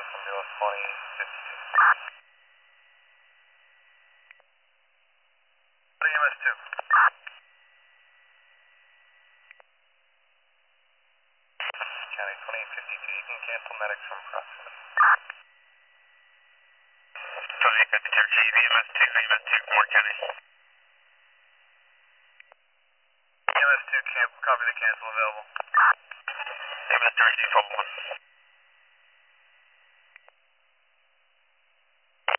from US 2052. EMS 2. County 2052, you can cancel medics from proximity. 2052, EMS 2, EMS 2, Moore County. EMS 2, copy the cancel available. EMS 2, 12 1.